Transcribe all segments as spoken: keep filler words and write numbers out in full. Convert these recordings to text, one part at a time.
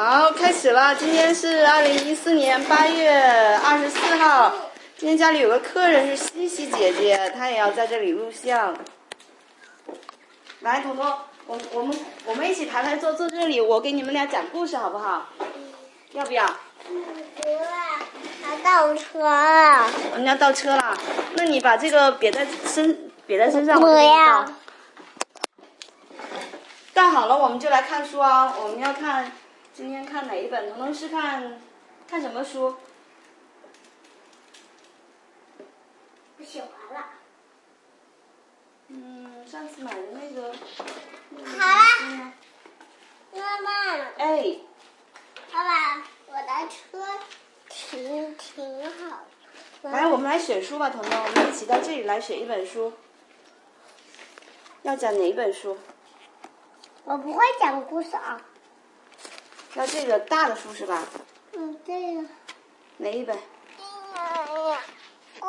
好，开始了。今天是二零一四年八月二十四号。今天家里有个客人是西西姐姐，她也要在这里录像。来，彤彤，我我们我们一起排排坐坐这里，我给你们俩讲故事好不好？要不要？ 不要，要倒车了。 我们要倒车了，那你把这个别在身别在身上， 不我给你要倒。倒好了，我们就来看书啊！我们要看，今天看哪一本？彤彤是看看什么书？ 我写完了。 嗯，上次买的那个。 好了。妈妈。 哎。 爸爸，我的车停停好了。 来，我们来选书吧，彤彤，我们一起到这里来选一本书。要讲哪一本书？ 我不会讲故事啊。 要这个大的书是吧？ 嗯，这个。 哪一本？ 我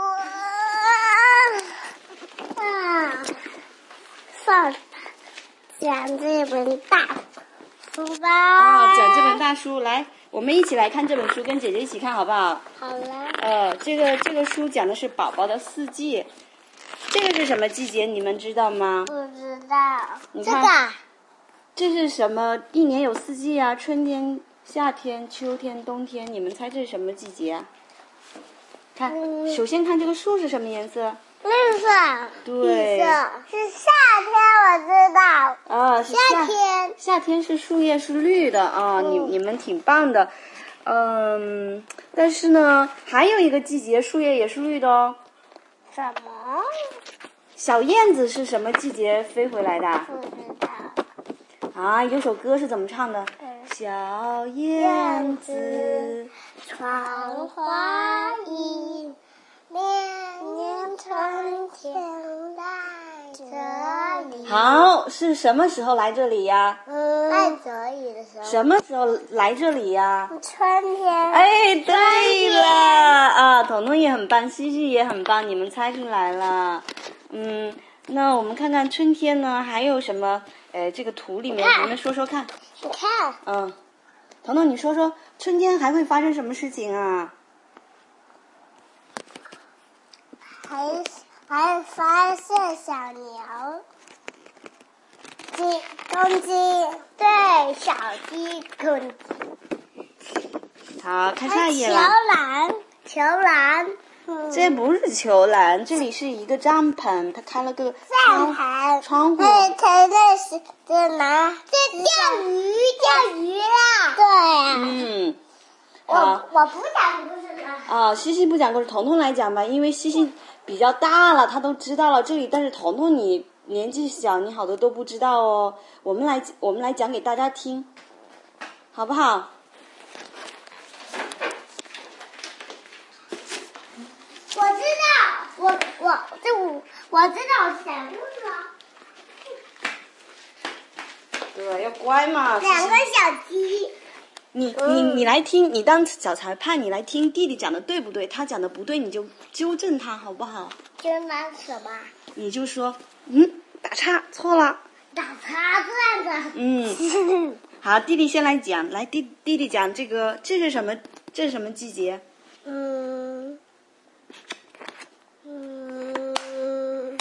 啊，算了，讲这本大书吧。 哦，讲这本大书，来，我们一起来看这本书，跟姐姐一起看好不好？ 好了。 呃，这个这个书讲的是宝宝的四季，这个是什么季节？你们知道吗？ 不知道。 你看。 这个。 这是什么？一年有四季啊，春天、夏天、秋天、冬天，你们猜这是什么季节啊？看， 嗯、 首先看这个树是什么颜色？ 绿色。 对。 绿色是夏天，我知道。 啊，是夏, 夏天。 夏天是树叶是绿的啊， 嗯、 你你们挺棒的。嗯，但是呢，还有一个季节树叶也是绿的哦。 什么？ 小燕子是什么季节飞回来的？ 不知道。 啊，有首歌是怎么唱的？小燕子穿花衣，年年春天来这里。 好，是什么时候来这里呀？ 嗯，来这里的时候。 什么时候来这里呀？ 春天。 哎，对了啊，彤彤也很棒，西西也很棒，你们猜出来了。嗯，那我们看看春天呢，还有什么？呃，这个图里面，你们说说看。 你看。 嗯，彤彤，你说说春天还会发生什么事情啊？ 还还发现小牛，鸡公鸡对小鸡公鸡。 好，看下一页了。 球篮，球篮。 这不是球篮，这里是一个帐篷，它开了个帐篷窗户。 那它那是在哪？在钓鱼，钓鱼啦。对呀。 嗯。 我我不讲故事了。 啊，西西不讲故事，彤彤来讲吧，因为西西比较大了，他都知道了这里，但是彤彤你年纪小，你好多都不知道哦。我们来我们来讲给大家听，好不好？ 我知道，我我这我我知道我讲故事了。 对，要乖嘛。 两个小鸡。 你你你来听，你当小裁判，你来听弟弟讲的对不对？他讲的不对，你就纠正他，好不好？ 纠正什么？ 你就说，嗯，打岔，错了。 打岔这样子。 嗯。好，弟弟先来讲，来弟弟弟讲这个，这是什么？这是什么季节？ 嗯。嗯。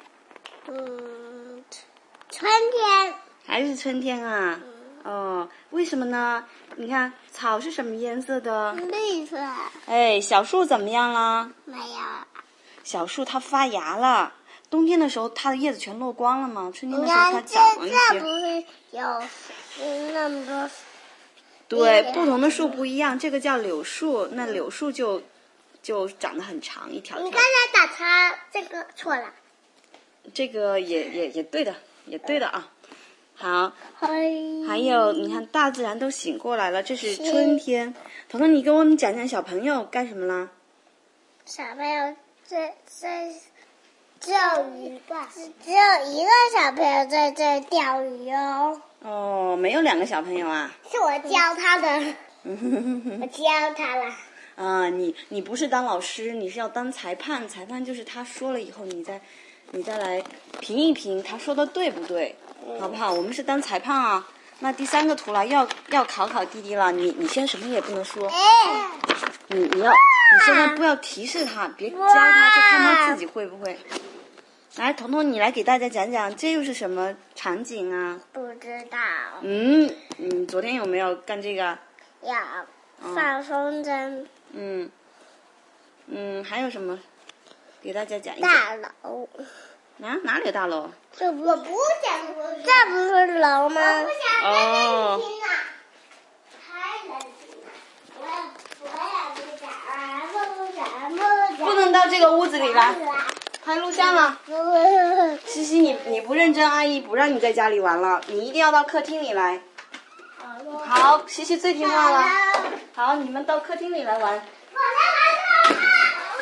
嗯。春天。 还是春天啊？ 嗯、 哦，为什么呢？你看草是什么颜色的？ 绿色。 哎，小树怎么样了？ 没有。 小树它发芽了，冬天的时候它的叶子全落光了嘛，春天的时候它长了一些。 这不是有那么多？ 对，不同的树不一样，这个叫柳树，那柳树就就长得很长，一条条。 你刚才打叉，这个错了。 这个也也也对的，也对的啊。好， 还还有你看，大自然都醒过来了，这是春天。彤彤，你给我们讲讲小朋友干什么啦？ 小朋友在在钓鱼吧？只有一个小朋友在这钓鱼哦。 哦，没有两个小朋友啊？ 是我教他的，我教他了。 啊，你你不是当老师，你是要当裁判，裁判就是他说了以后，你再你再来评一评他说的对不对，好不好？我们是当裁判啊。 那第三个图了，要要考考弟弟了。你你先什么也不能说， 哎， 你你要你现在不要提示他，别教他，就看他自己会不会。来，彤彤，你来给大家讲讲，这又是什么场景啊？ 不知道。 嗯，你昨天有没有干这个？ 要放风筝。 嗯嗯，还有什么？给大家讲一大讲。 楼。 啊，哪里有大楼？ 这不我不想，这不是楼吗？我不想哦。 太冷了，我我也不想啊，不想不想。 不能到这个屋子里来，拍录像了。西西，你你不认真，阿姨不让你在家里玩了，你一定要到客厅里来。好，西西最听话了。好，你们到客厅里来玩。 我来玩了！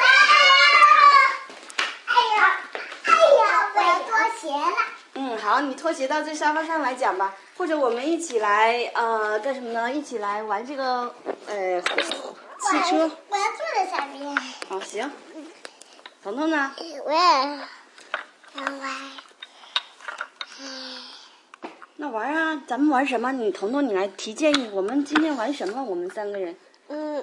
哎呀，哎呀，我要脱鞋了。 嗯，好，你拖鞋到这沙发上来讲吧，或者我们一起来呃干什么呢？一起来玩这个呃汽车。 我要坐在上面。 好，行。彤彤呢？ 我也要玩。 那玩啊，咱们玩什么？你彤彤，你来提建议。我们今天玩什么？我们三个人。 嗯。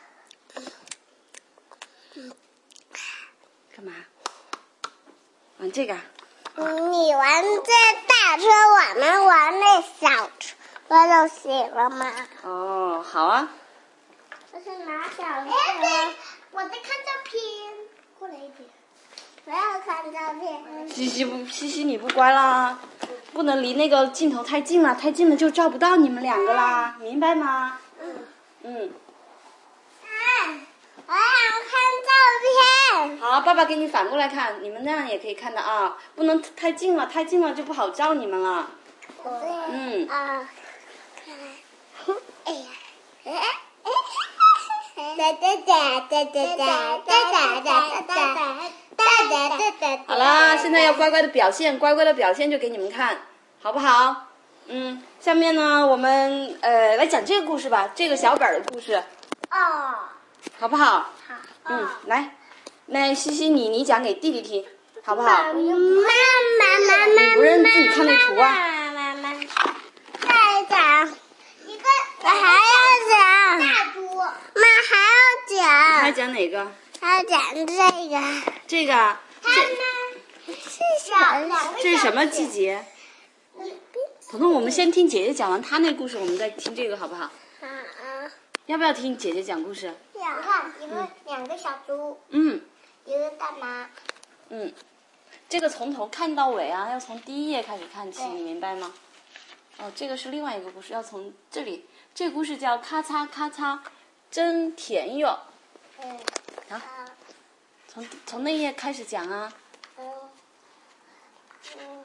干嘛？玩这个。 你玩这大车，我们玩那小车，不就行了吗？ 哦，好啊。 我是拿小车。哎，我在看照片。过来一点。我要看照片。 西西不，西西你不乖啦，不能离那个镜头太近了，太近了就照不到你们两个啦，明白吗？ 嗯。 嗯。 嗯，我要看照片。 好，爸爸给你反过来看，你们那样也可以看到啊，不能太近了，太近了就不好照你们了。嗯。 啊。哎呀，哎哎。哒哒哒哒哒哒哒哒哒哒哒。 好了，现在要乖乖的表现，乖乖的表现就给你们看，好不好？嗯，下面呢，我们呃来讲这个故事吧，这个小本的故事。 哦。 好不好？ 好。 嗯，来，那西西你你讲给弟弟听，好不好？ 妈妈妈妈妈。 你不认自己看那图啊？ 妈妈妈。再讲一个，我还要讲。大猪。妈还要讲。 还讲哪个？ 还要讲这个。 这个。 它呢？是什么？ 这是什么季节？彤彤，我们先听姐姐讲完她那故事，我们再听这个好不好？ 啊啊。 要不要听姐姐讲故事？ 要。看一个两个小猪。 嗯。 一个大妈。 嗯，这个从头看到尾啊，要从第一页开始看起，你明白吗？哦，这个是另外一个故事，要从这里。这个故事叫咔嚓咔嚓，真甜哟。 嗯。 好。从从那页开始讲啊。 嗯。嗯。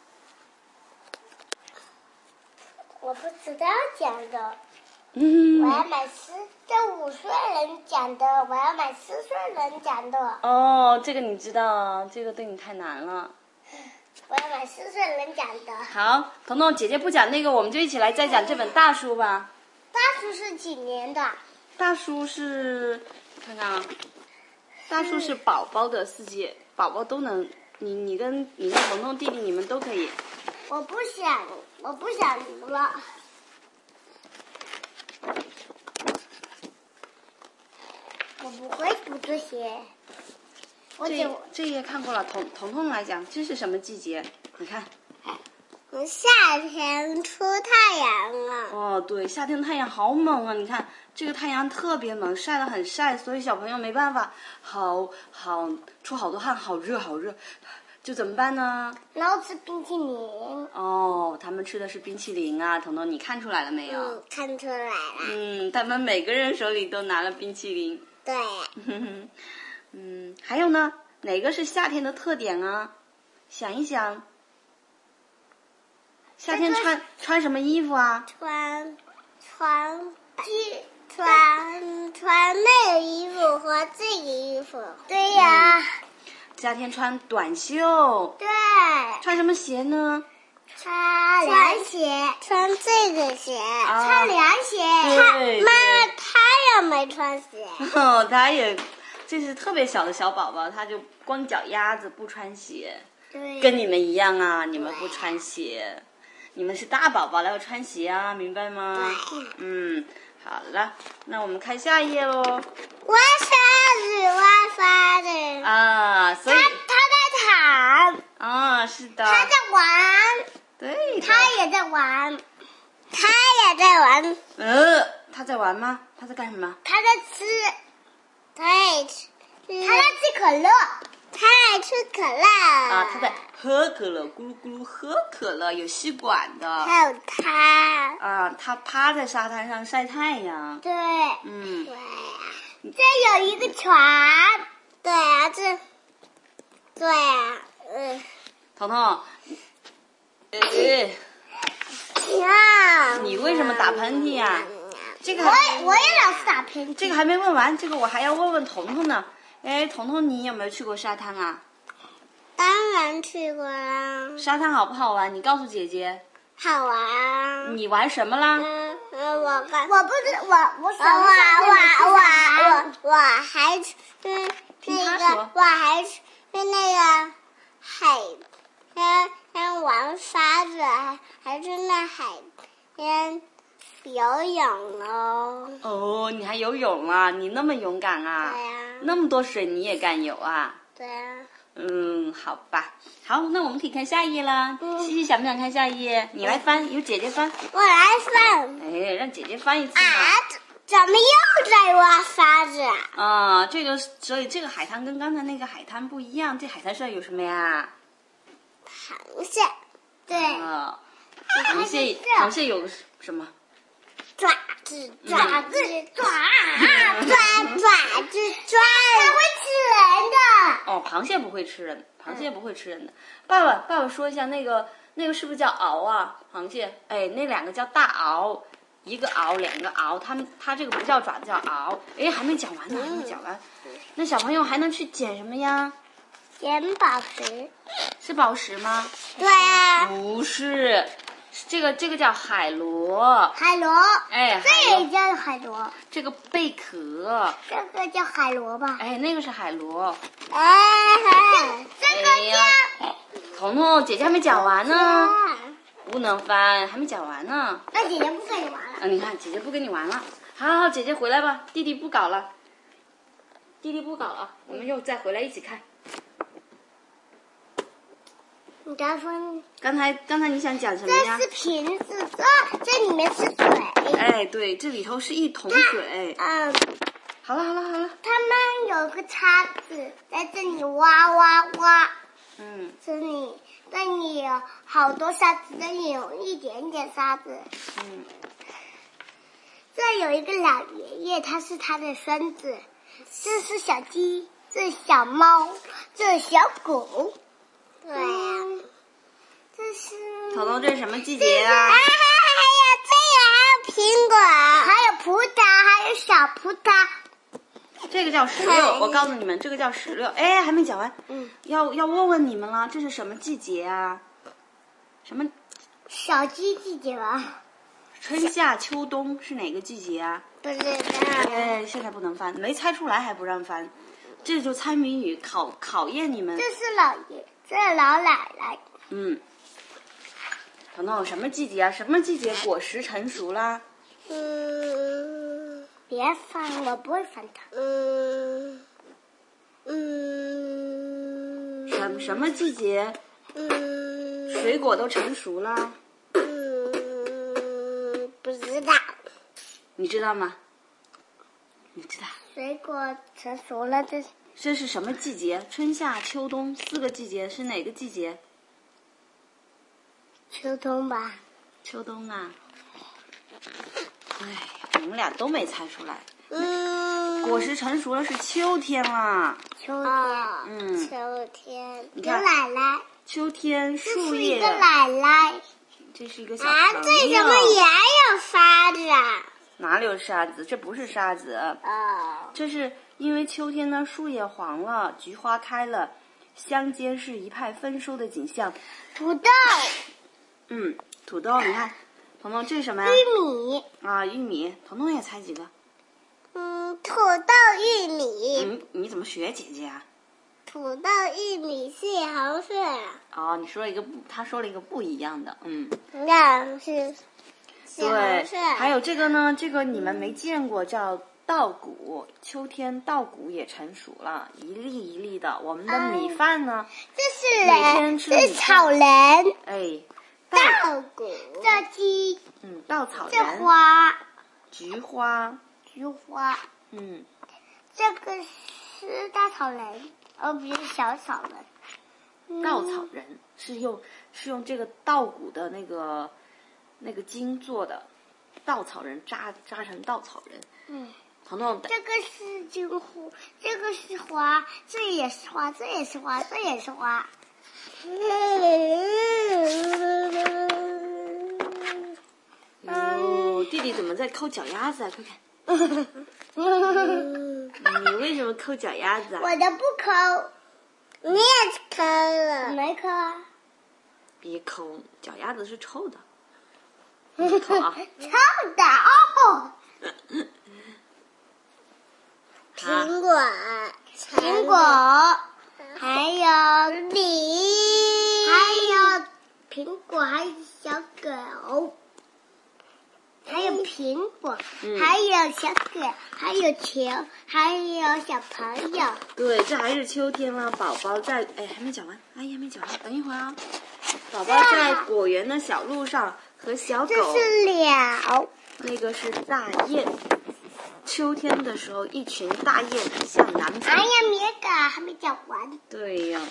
我不知道讲的。 嗯。 我要买四，这五岁人讲的，我要买四岁人讲的。 哦，这个你知道，这个对你太难了。 我要买四岁人讲的。 好，彤彤姐姐不讲那个，我们就一起来再讲这本大书吧。 大书是几年的？ 大书是，看看啊，大书是宝宝的世界，宝宝都能，你你跟你跟彤彤弟弟你们都可以。 我不想，我不想读了。我不会读这些。我这这页看过了，彤彤彤来讲，这是什么季节？你看。 夏天出太阳了。 哦，对，夏天太阳好猛啊！你看这个太阳特别猛，晒得很晒，所以小朋友没办法，好好出好多汗，好热好热，就怎么办呢？ 然后吃冰淇淋。 哦，他们吃的是冰淇淋啊，彤彤，你看出来了没有？ 嗯，看出来了。 嗯，他们每个人手里都拿了冰淇淋。 对。 嗯，还有呢？哪个是夏天的特点啊？想一想。夏天穿、这个、穿什么衣服啊？ 穿穿穿穿那个衣服和这个衣服。对呀、嗯。 夏天穿短袖。 对。 穿什么鞋呢？ 穿凉鞋。穿这个鞋。啊、穿凉鞋。 对。 妈，他也没穿鞋。 哦，他也，这是特别小的小宝宝，他就光脚丫子不穿鞋。 对。 跟你们一样啊，你们不穿鞋。 你们是大宝宝了，要穿鞋啊，明白吗？ 对。 嗯，好了，那我们看下一页喽。 挖沙子，挖沙子。 啊，所以他他在躺。 啊，是的。 他在玩。 对的。 他也在玩。他也在玩。 呃，他在玩吗？他在干什么？ 他在吃。他在吃。他在吃可乐。他在吃可乐。 啊，他在喝可乐，咕噜咕噜喝可乐，有吸管的。 还有他。 啊，他趴在沙滩上晒太阳。 对。 嗯。 对呀。这有一个船。对呀，这。对呀，嗯。 彤彤。呃。 呀。 你为什么打喷嚏呀？这个我也我也老是打喷嚏。 这个还没问完，这个我还要问问彤彤呢。哎，彤彤，你有没有去过沙滩啊？ 当然去过啦。 沙滩好不好玩？你告诉姐姐。 好玩。 你玩什么啦？ 嗯嗯，我刚我不知我我什么我我我我还嗯那个我还去那个海边边玩沙子，还还去那海边游泳喽。 哦，你还游泳啊？你那么勇敢啊？ 对呀。 那么多水你也敢游啊？ 对呀。 嗯，好吧，好，那我们可以看下一页啦。 嗯、 西西想不想看下一页？你来翻，由姐姐翻。 我来翻。 哎，让姐姐翻一次嘛。 啊，怎么又在挖沙子啊？ 啊，这个所以这个海滩跟刚才那个海滩不一样，这海滩上有什么呀？ 螃蟹。对。 啊，螃蟹，螃蟹有什么？ 爪子，爪子，爪，爪，爪子，爪。它会吃人的。 哦，螃蟹不会吃人，螃蟹不会吃人的。爸爸，爸爸说一下那个那个是不是叫螯啊？螃蟹，哎，那两个叫大螯，一个螯，两个螯，它们它这个不叫爪子，叫螯。哎，还没讲完呢，还没讲完。那小朋友还能去捡什么呀？ 捡宝石。 是宝石吗？ 对啊。 不是。这个这个叫海螺， 海螺， 哎， 这也叫海螺。 这个贝壳， 这个叫海螺吧？ 哎，那个是海螺。 哎，这这个叫。彤彤，姐姐还没讲完呢，不能翻，还没讲完呢。 那姐姐不跟你玩了。 啊，你看，姐姐不跟你玩了。好好，姐姐回来吧，弟弟不搞了，弟弟不搞了，我们又再回来一起看。 你刚说， 刚才刚才你想讲什么呀？ 这是瓶子，这这里面是水。 哎，对，这里头是一桶水。 嗯。 好了好了好了。 他们有个叉子在这里挖挖挖。 嗯。 这里这里有好多沙子，这里有一点点沙子。 嗯。 这有一个老爷爷，他是他的孙子。这是小鸡，这是小猫，这是小狗。对呀、啊，这是。 彤彤，这是什么季节啊？ 啊，还有这个，还有苹果，还有葡萄，还有小葡萄。 这个叫石榴，我告诉你们，这个叫石榴。哎，还没讲完。 嗯。要要问问你们了，这是什么季节啊？什么？ 小鸡季节吧。 春夏秋冬是哪个季节啊？ 不知道。 哎，现在不能翻，没猜出来还不让翻，这就猜谜语，考考验你们。 这是老爷。这是老奶奶。 嗯，彤彤，什么季节啊？什么季节果实成熟啦？ 嗯，别翻，我不会翻它。嗯嗯。 什什么季节？ 嗯。 水果都成熟啦？ 嗯，不知道。 你知道吗？你知道。 水果成熟了，这是。 这是什么季节？春夏秋冬四个季节是哪个季节？ 秋冬吧。 秋冬啊！哎，你们俩都没猜出来。 嗯。 果实成熟了是秋天啦。 秋天。哦、 嗯。 秋天。 你看。 有奶奶。 秋天树叶。 这是一个奶奶。 这是一个小朋友。 啊，这怎么也有沙子啊？ 哪里有沙子？这不是沙子。 哦。 这是。因为秋天呢，树叶黄了，菊花开了，乡间是一派丰收的景象。 土豆。 嗯，土豆，你看，彤彤这是什么呀？ 玉米。 啊，玉米。彤彤也猜几个？ 嗯，土豆、玉米。 嗯，你怎么学姐姐啊？ 土豆、玉米、西红柿。 哦，你说了一个不，他说了一个不一样的，嗯。 那是西红对， 柿。 还有这个呢，这个你们没见过，叫稻谷。秋天稻谷也成熟了，一粒一粒的。我们的米饭呢？ 这是每天人， 吃这是草人。 哎， 稻谷。这鸡。 嗯，稻草人。 这花。 菊花。 菊花。 嗯。 这个是大草人，而不是小草人。 稻草人是用是用这个稻谷的那个那个茎做的，稻草人扎扎成稻草人。 嗯。 彤彤， 这个是金花，这个是花，这也是花，这也是花，这也是花。 哦，弟弟怎么在抠脚丫子啊？快看。你为什么抠脚丫子啊？ 我的不抠，你也抠了。没抠啊。 别抠，脚丫子是臭的。你抠啊。 臭的哦。苹果，苹果，还有梨，还有苹果，还有小狗，还有苹果， 嗯、 还有小狗，还有球，还有小朋友。 对，这还是秋天了，宝宝在哎还没讲完，阿姨还没讲完，等一会儿啊。宝宝在果园的小路上和小狗。 这是鸟。 那个是大雁。秋天的时候，一群大雁向南飞。 哎呀，别搞，还没讲完。 对呀。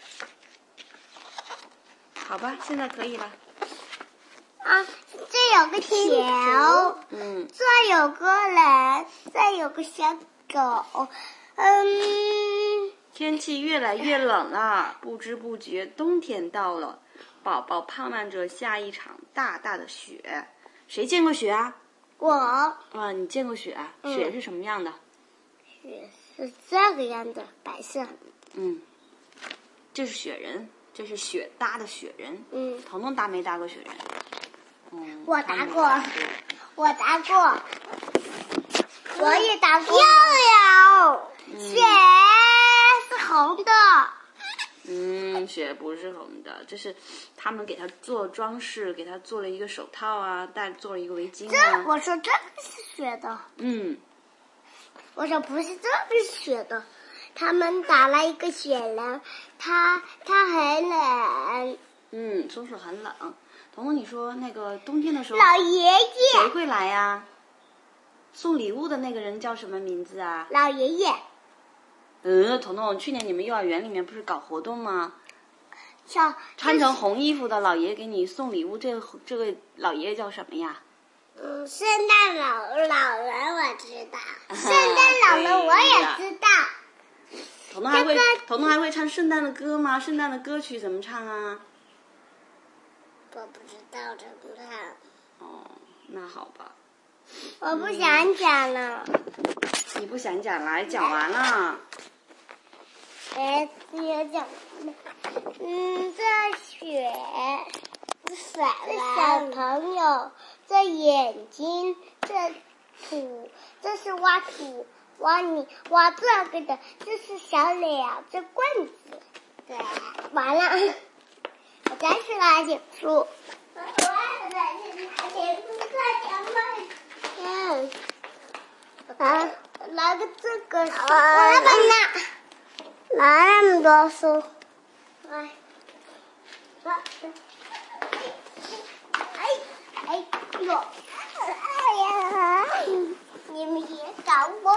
好吧，现在可以了。 啊，这有个球， 嗯， 这有个人，这有个小狗，嗯。 天气越来越冷了，不知不觉冬天到了，宝宝盼望着下一场大大的雪。谁见过雪啊？ 我。 啊，你见过雪啊？ 嗯、 雪是什么样的？ 雪是这个样的，白色。 嗯，这是雪人，这是雪搭的雪人。 嗯。 彤彤搭没搭过雪人？嗯， 我搭过， 过我搭过，我也搭过。又有、嗯、雪是红的。 嗯，雪不是红的，这是他们给它做装饰，给它做了一个手套啊，戴做了一个围巾啊。 这我说这个是雪的。 嗯。 我说不是这个是雪的，他们打了一个雪人，它它很冷。 嗯，松鼠很冷。彤彤，你说那个冬天的时候， 老爷爷谁会来呀？送礼物的那个人叫什么名字啊？ 老爷爷。 嗯，彤彤，去年你们幼儿园里面不是搞活动吗？ 小穿成红衣服的老爷给你送礼物，这个这个老爷叫什么呀？ 嗯，圣诞老老人我知道，圣诞老人我也知道。 彤彤还会，彤彤还会唱圣诞的歌吗？圣诞的歌曲怎么唱啊？ 我不知道怎么唱。 哦，那好吧。 我不想讲了。 嗯、你不想讲，来讲完了。 哎，你也讲完了。嗯，这雪，这小朋友，这眼睛，这土，这是挖土，挖你挖这个的，这是小鸟，这棍子。对，完了，我再去拿点书。我再去拿点书，快点快。嗯。啊，拿个这个，我来帮你拿。拿那么多书，来，来，哎哎呦，哎呀，你们别搞我！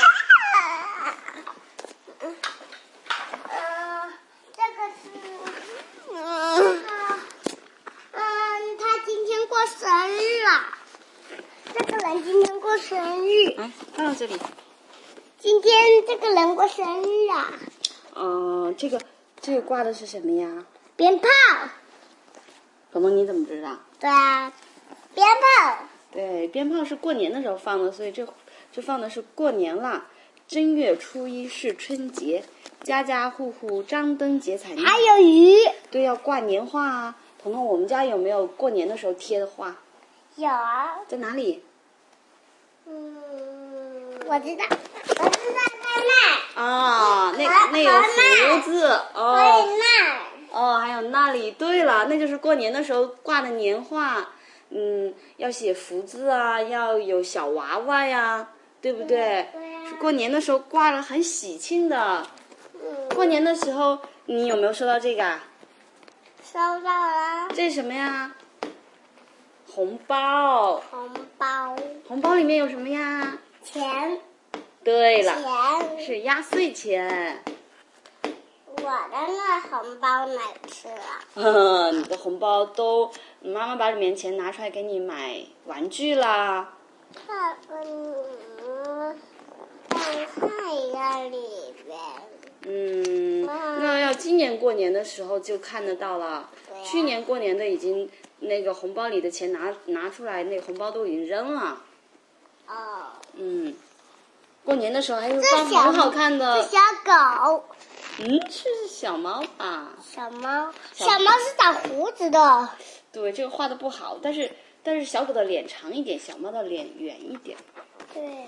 嗯，呃，这个是，嗯，嗯，他今天过生日了，这个人今天过生日。 嗯，放到这里。 今天这个人过生日啊。 呃，这个这个挂的是什么呀？ 鞭炮。 彤彤，你怎么知道？ 对啊，鞭炮。 对，鞭炮是过年的时候放的，所以这这放的是过年啦。正月初一是春节，家家户户张灯结彩。 还有鱼。 对，要挂年画啊。彤彤，我们家有没有过年的时候贴的画？ 有啊。 在哪里？ 嗯，我知道。我知在拍卖。 啊，那那有福字哦。 可以卖。 哦，还有那里，对了，那就是过年的时候挂的年画，嗯，要写福字啊，要有小娃娃呀，对不对？ 对呀。 是过年的时候挂了，很喜庆的。过年的时候，你有没有收到这个啊？ 收到了。 这是什么呀？红包。 红包。 红包里面有什么呀？ 钱。 对了， 钱。 是压岁钱。 我的那红包哪去了？ 呵呵，你的红包都妈妈把里面钱拿出来给你买玩具啦。 看，嗯，看看一下里边。 嗯，那要今年过年的时候就看得到了。 对啊。 去年过年的已经那个红包里的钱拿拿出来，那个红包都已经扔了。 哦。 嗯，过年的时候还会放很好看的。 这小狗。 嗯，是小猫吧？ 小猫，小猫是长胡子的。 对，这个画的不好，但是但是小狗的脸长一点，小猫的脸圆一点。 对。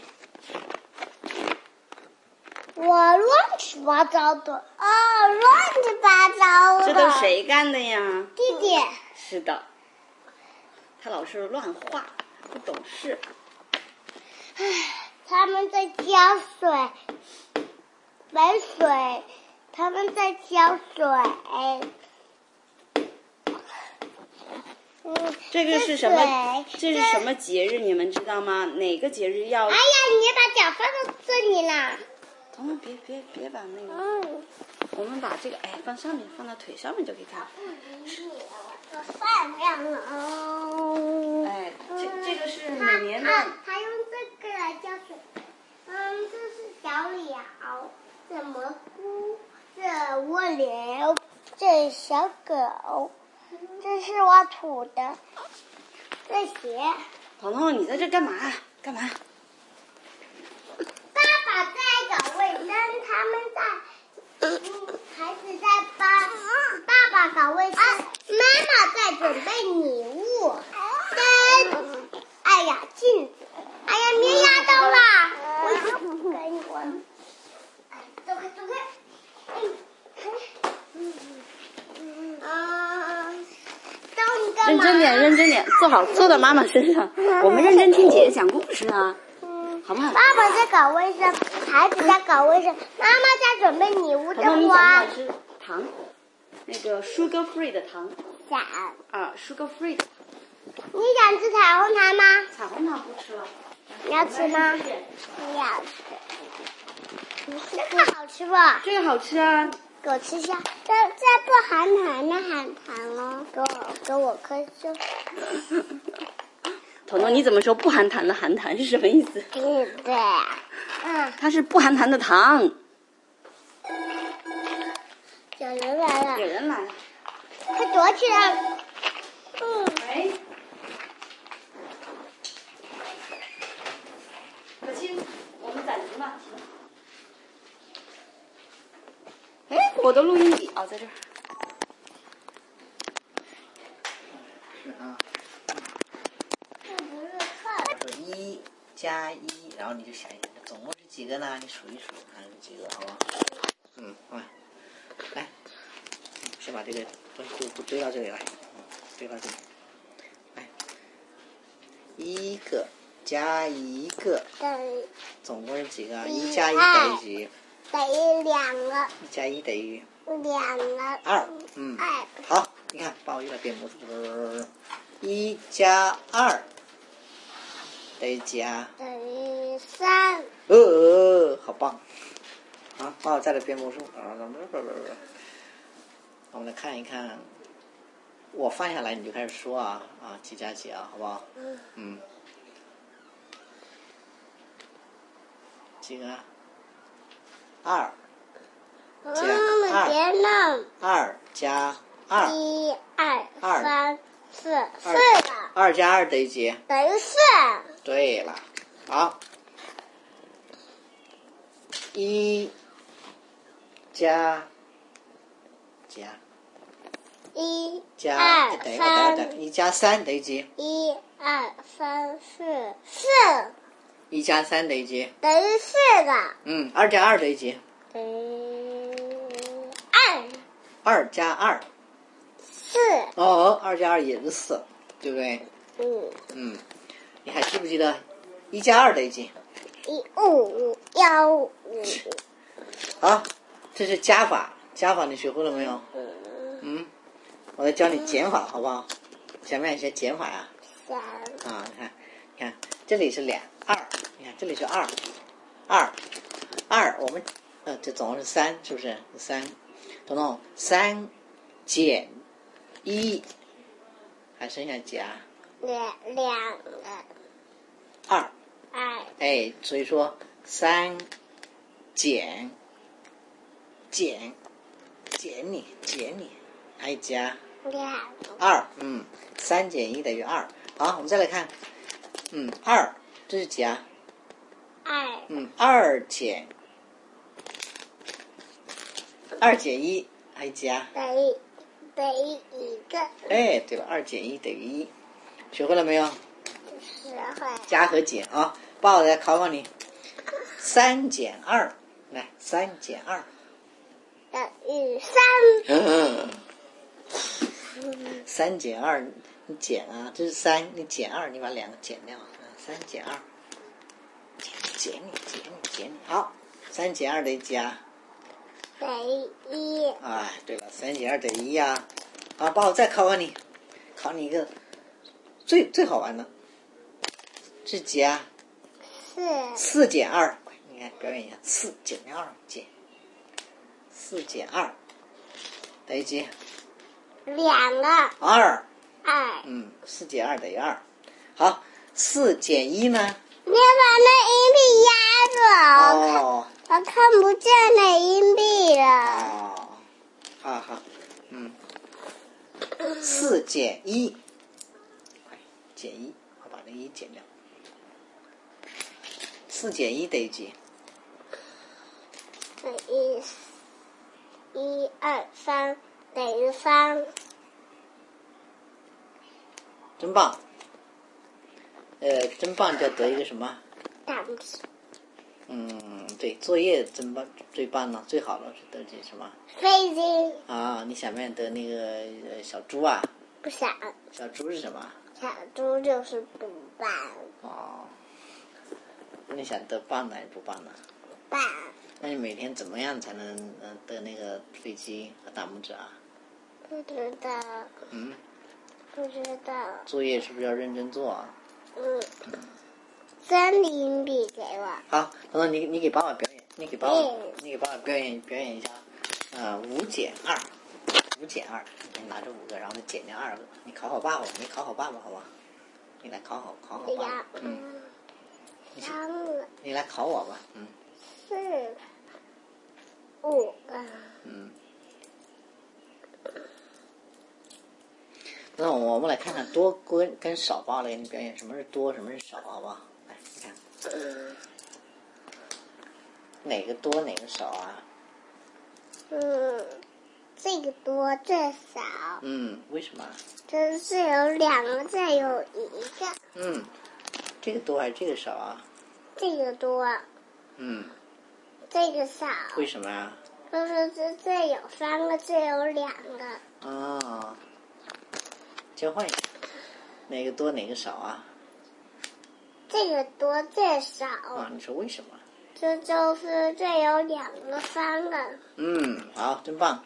我乱七八糟的哦，乱七八糟的。 这都谁干的呀？ 弟弟。 是的，他老是乱画，不懂事。 唉，他们在浇水，没水。他们在浇水。嗯， 这个是什么？这是什么节日？你们知道吗？哪个节日要？ 哎呀，你把脚放到这里了。 彤彤，别别别把那个。 嗯。 我们把这个哎放上面，放到腿上面就可以看。 我饭量了哦。 哎，这这个是每年的。 他他用这个来浇水。嗯，这是小鸟，这蘑菇。这蜗牛，这小狗，这是挖土的，这鞋。 彤彤，你在这干嘛？干嘛？ 爸爸在搞卫生，他们在，嗯，孩子在帮爸爸搞卫生，妈妈在准备礼物。灯，哎呀，镜子，哎呀，棉丫到了，我给你关。走开，走开。 认真点，认真点，坐好，坐到妈妈身上。我们认真听姐姐讲故事啊，好不好？ 爸爸在搞卫生，孩子在搞卫生，妈妈在准备礼物的花。 你想不想吃糖？那个 sugar free 的糖。 想。 啊 ，sugar free 的。 你想吃彩虹糖吗？ 彩虹糖不吃了。 你要吃吗？你要吃。这个好吃不？ 这个好吃啊。 给我吃下，这这不含糖的含糖哦，给我给我颗就。 彤彤，你怎么说不含糖的含糖是什么意思？ 嗯，对，嗯。 它是不含糖的糖。 有人来了。 有人来了。 快躲起来！嗯。 喂。可心，我们暂停吧。哎，我的录音笔啊，在这儿。 是啊。说一加一，然后你就想一想，总共是几个呢？你数一数，看是几个，好不好？嗯，好吧。来，先把这个东西都堆到这里来，堆到这里。来，一个加一个， 等。 总共是几个？一加一等于几？ 等于两个。 一加一等于。 两个。 二，嗯。 二。 好，你看，帮我用了变魔术。一加二等于几啊？ 等于三。 呃，好棒！好，帮我再来变魔术。我们来看一看，我放下来你就开始说啊啊，几加几啊，好不好？ 嗯。 嗯。几个？二。 加二。别弄。 二加二。 一二三四，四个。 二加二等于几？ 等于四。 对了，好。一加加一加二等一等一等一加三等于几？ 一二三四四。 一加三等于几？ 等于四个。 嗯，二加二等于几？ 等于二。 二加二。 四。 哦，二加二也是四，对不对？ 嗯。 嗯，你还记不记得一加二等于几？ 一五五幺五。 好，这是加法，加法你学会了没有？嗯，我再教你减法，好不好？想不想学减法呀？ 想。 啊，你看，你看，这里是两二，你看这里是二，二，二，我们呃，这总共是三，是不是？三，彤彤，三减一，还剩下几啊？ 两两个。 二。 二。 哎，所以说三减减减你减你，还加两二，嗯，三减一等于二。好，我们再来看，嗯，二，这是几啊？ 二。 嗯，二减二减一还加？ 等于等于一个。 哎，对了，二减一等于一，学会了没有？ 学会。 加和减啊，爸爸来考考你，三减二，来，三减二。 等于三。 三减二，你减啊，这是三，你减二，你把两个减掉，三减二，减你减你减你，好，三减二等于几啊？ 等于一。 哎，对了，三减二等于一啊。好，爸爸再考考你，考你一个最最好玩的，是几啊？ 四。 四减二，你看表演一下，四减二减，四减二等于几？ 两个。 二。 二。 嗯，四减二等于二。好，四减一呢？ 你把那硬币压住， 哦， 我看不见那硬币了。 哦，好好，嗯，四减一，快减一，我把那一减掉。四减一等于几？ 等于一二三，等于三。 真棒！呃，真棒就要得一个什么？ 大拇指。 嗯，对，作业真棒，最棒了，最好了是得这什么？ 飞机。 啊，你想不想得那个呃小猪啊？ 不想。 小猪是什么？ 小猪就是不棒。 哦，那你想得棒呢还是不棒呢？ 棒。 那你每天怎么样才能呃得那个飞机和大拇指啊？ 不知道。 嗯。 不知道。 作业是不是要认真做啊？ 嗯。三粒硬币给我。 好，彤彤，你你给爸爸表演，你给爸爸， 嗯、 你给爸爸表演表演一下，呃，五减二，五减二，你拿着五个，然后再减掉二个，你考考爸爸，你考考爸爸好吧？你来考考考考爸爸，嗯。 三个。 你来考我吧，嗯。 四个。五个。 嗯。那我们来看看多跟跟少吧，来给你表演什么是多，什么是少，好不好？来，你看，哪个多，哪个少啊？ 嗯，这个多，这少。 嗯，为什么？ 这是有两个，这有一个。 嗯，这个多还是这个少啊？ 这个多。 嗯。 这个少。 为什么啊？ 就是这这有三个，这有两个。 啊。交换一下，哪个多哪个少啊？ 这个多，这少。 啊，你说为什么？ 这就是这有两个，三个。 嗯，好，真棒。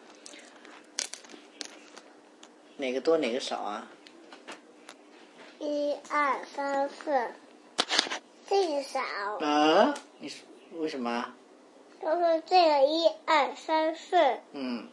哪个多哪个少啊？ 一二三四，这个少。 啊？你说为什么？ 就是这个一二三四。 嗯。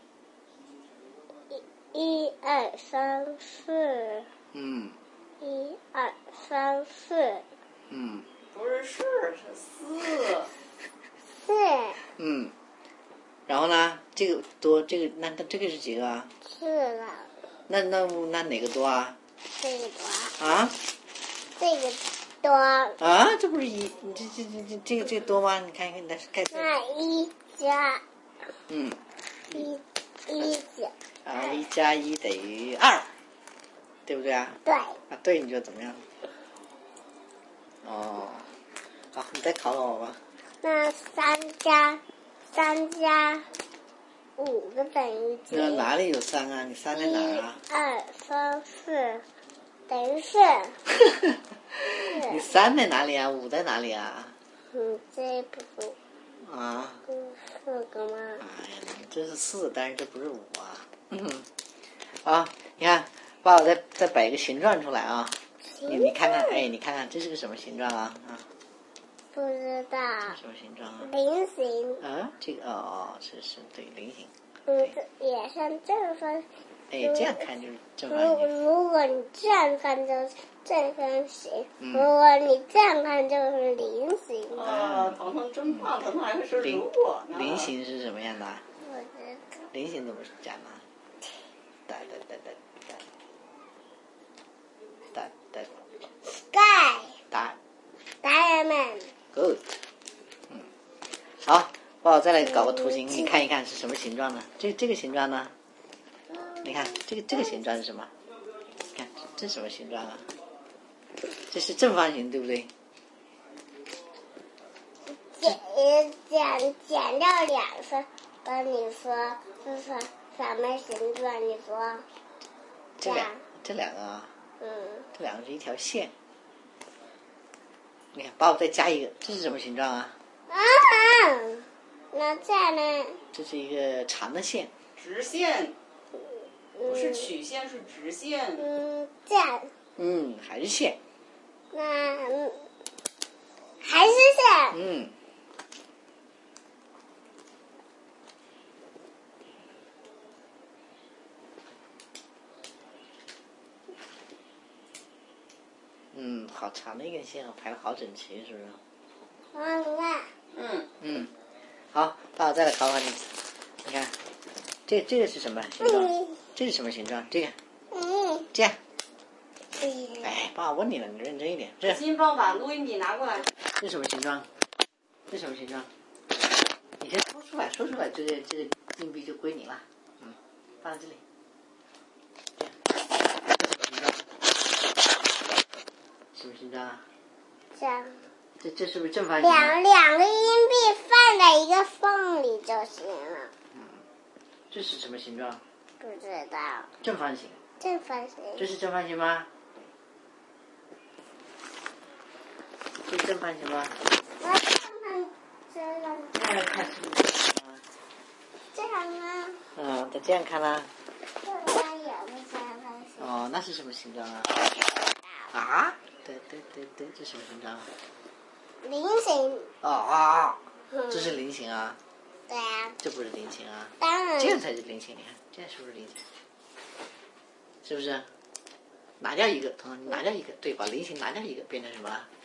一二三四。 嗯。 一二三四。 嗯。 不是是是四。 四。 嗯。然后呢？这个多，这个那那这个是几个啊？ 四个。 那那那哪个多啊？ 这个多。 啊？ 这个多。 啊？这不是一这这这这这个这个多吗？你看看，那是盖。 那一加。 嗯。 一一加。 啊，一加一等于二，对不对啊？ 对。 啊，对，你觉得怎么样？哦， 好，你再考考我吧。 那三加三加五个等于几？ 那哪里有三啊？你三在哪儿啊？ 一、二、三、四，等于四。 你三在哪里啊？五在哪里啊？ 嗯，这不是啊？ 四个吗？ 哎呀，这是四，但是这不是五啊。嗯，啊，你看，爸爸再再摆一个形状出来啊。你你看看，哎，你看看这是个什么形状啊？啊， 不知道。 什么形状啊？ 菱形。 啊，这个哦，是是对菱形。 嗯，这也算正方。 哎，这样看就是正方如形。 如果你这样看就是正方形，嗯、如果你这样看就是菱形。 呃，彤彤真棒，彤彤还会说菱如果呢。 菱形是什么样的？ 我知道。 菱形怎么讲呢？哒哒哒哒哒哒哒。 Sky。 哒。 Diamond。 Good。嗯，好，爸爸再来搞个图形，你看一看是什么形状呢？这这个形状呢？你看这个这个形状是什么？你看这什么形状啊？这是正方形，对不对？ 减减减掉两个，跟你说这是什么形状？你说。 这两这两个啊。 嗯。 这两个是一条线。你看，爸爸再加一个，这是什么形状啊？ 啊，那这样呢？ 这是一个长的线。 直线。不是曲线，是直线。 嗯，这样。 嗯，还是线。 那嗯，还是线。 嗯。嗯，好长的一根线啊，排的好整齐，是不是？ 啊，你看。 嗯。 嗯，好，爸爸再来考考你。你看，这这个是什么形状？ 嗯、 这是什么形状？这个。 嗯。 这样。 嗯、 哎，爸爸问你了，你认真一点。这。 新帮我把录音笔拿过来。 这什么形状？这什么形状？你先说出来，说出来，这个这个硬币就归你了。嗯，放在这里。什么形状啊？ 这样。 这这是不是正方形？ 两两个硬币放在一个缝里就行了。 嗯，这是什么形状？ 不知道。 正方形。 正方形。 这是正方形吗？这是正方形吗？ 我看看这样。 这样看是不是正方形啊？ 这样啊。 嗯，得这样看啦。 这边有个正方形。 哦，那是什么形状啊？啊？对对对对，这什么形状啊？ 菱形。 哦啊！这是菱形啊？ 对啊。 这不是菱形啊？ 当然。 这样才是菱形，你看，这样是不是菱形？是不是？拿掉一个，同学，拿掉一个，对，把菱形拿掉一个，变成什么了？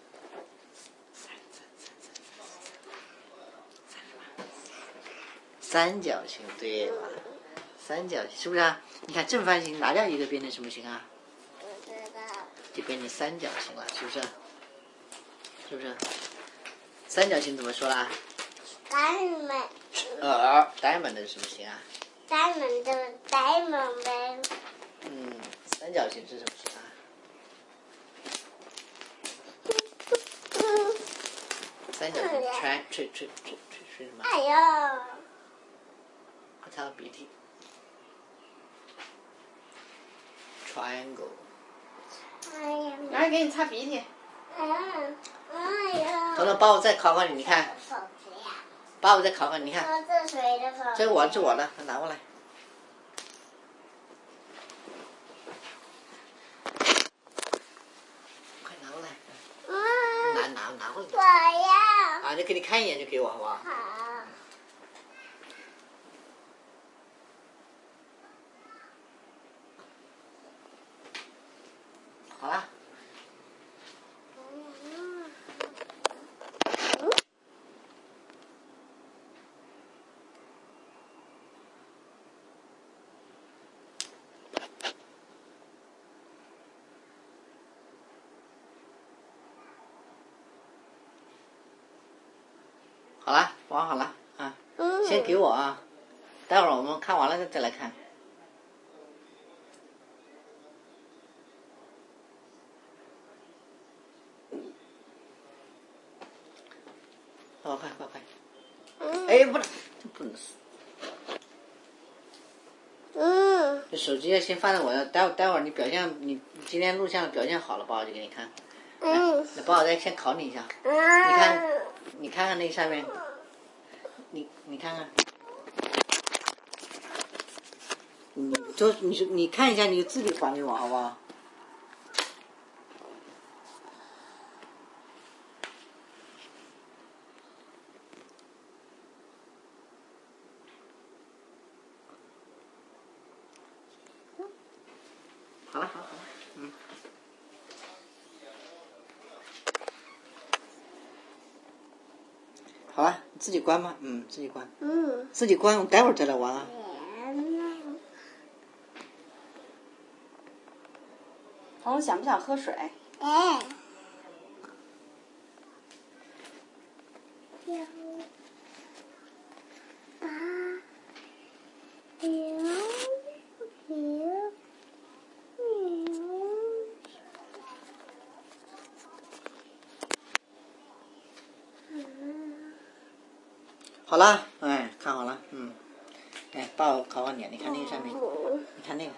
三角形，对了，三角形是不是啊？你看正方形拿掉一个变成什么形啊？ 不知道。 就变成三角形了，是不是？是不是？三角形怎么说啦 ？Diamond。 呃 ，diamond 是什么形啊 ？Diamond 就是 diamond 呗。 嗯，三角形是什么形啊？三角形吹吹吹吹吹吹什么？ 哎呦！ 我擦鼻涕。Triangle。 哎呀！ 来，给你擦鼻涕。 哎呀！哎呀！ 等等，爸爸再考考你，你看。 手机呀。 爸爸再考考你，你看。 这谁的手机？ 这我这我的，拿过来。快拿过来。 嗯。 拿拿拿过来。 我要。 啊，就给你看一眼就给我，好不好？ 好。 好了。好了，玩好了啊！ 嗯。 先给我啊，待会儿我们看完了再再来看。 哦，快快快！ 嗯。 哎，不能，不能死。 嗯。 这手机要先放在我那，待会待会儿你表现，你今天录像表现好了，爸爸就给你看。 嗯。 那爸爸再先考你一下。 嗯。 你看，你看看那上面，你你看看，你就你说你看一下，你就自己还给我好不好？好了，好了，好了，嗯。好了，你自己关吧，嗯，自己关。 嗯。 自己关，我待会儿再来玩啊。 彤彤想不想喝水？ 哎。九八六六六。 好了，哎，看好了，嗯。哎，爸爸考考你，你看那个上面，你看那个。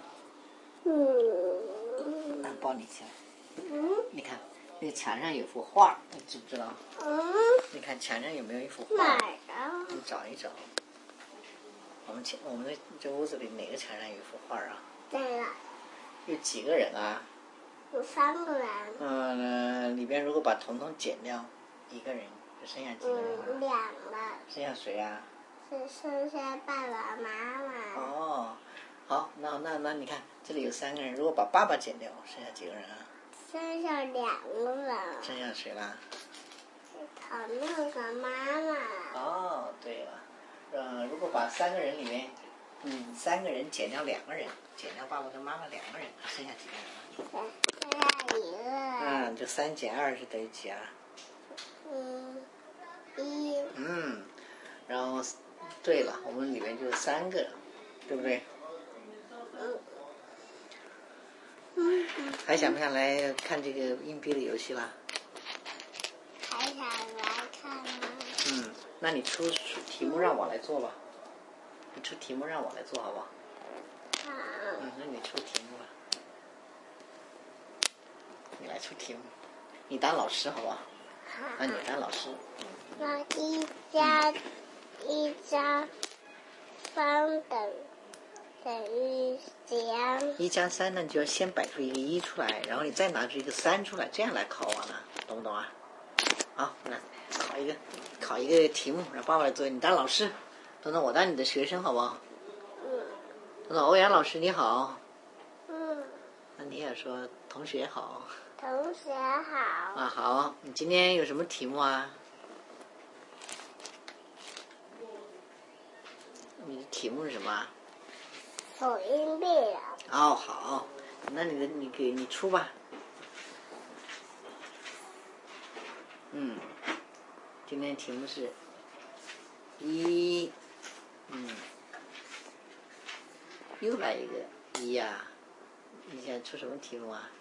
嗯。 那抱你起来。 嗯。 你看，那个墙上有幅画，你知不知道？ 嗯。 你看墙上有没有一幅哪画？ 儿啊？ 你找一找。我们墙，我们这这屋子里哪个墙上有一幅画啊？ 在哪？ 有几个人啊？ 有三个人。 嗯，里边如果把彤彤减掉，一个人，就剩下几个人嗯， 了？ 两个。 剩下谁啊？ 是剩下爸爸妈妈。 哦，好，那那那你看，这里有三个人，如果把爸爸减掉，剩下几个人啊？ 剩下两个人。 剩下谁啦？ 讨论个妈妈。 哦，对了，呃，如果把三个人里面，嗯，三个人减掉两个人，减掉爸爸跟妈妈两个人，剩下几个人啊？ 剩下一个。 嗯，这三减二是等于几啊？ 嗯，一。 嗯，然后，对了，我们里面就有三个，对不对？ 嗯。嗯。 还想不想来看这个硬币的游戏啦？ 还想来看吗？ 嗯，那你出出题目让我来做吧。你出题目让我来做好不好？ 好。 嗯，那你出题目吧。你来出题目，你当老师好不好？ 好。 那你当老师。 那一加一加三等等于几啊？ 一加三，那你就要先摆出一个一出来，然后你再拿出一个三出来，这样来考我呢，懂不懂啊？好，那考一个，考一个题目，让爸爸来做，你当老师，等等我当你的学生好不好？ 嗯。 等等欧阳老师你好。 嗯。 那你也说同学好。 同学好。 啊好，你今天有什么题目啊？你的题目是什么啊？ 数硬币啊。 哦好，那你的你给你出吧。嗯，今天题目是一，嗯，又来一个一呀、啊，你想出什么题目啊？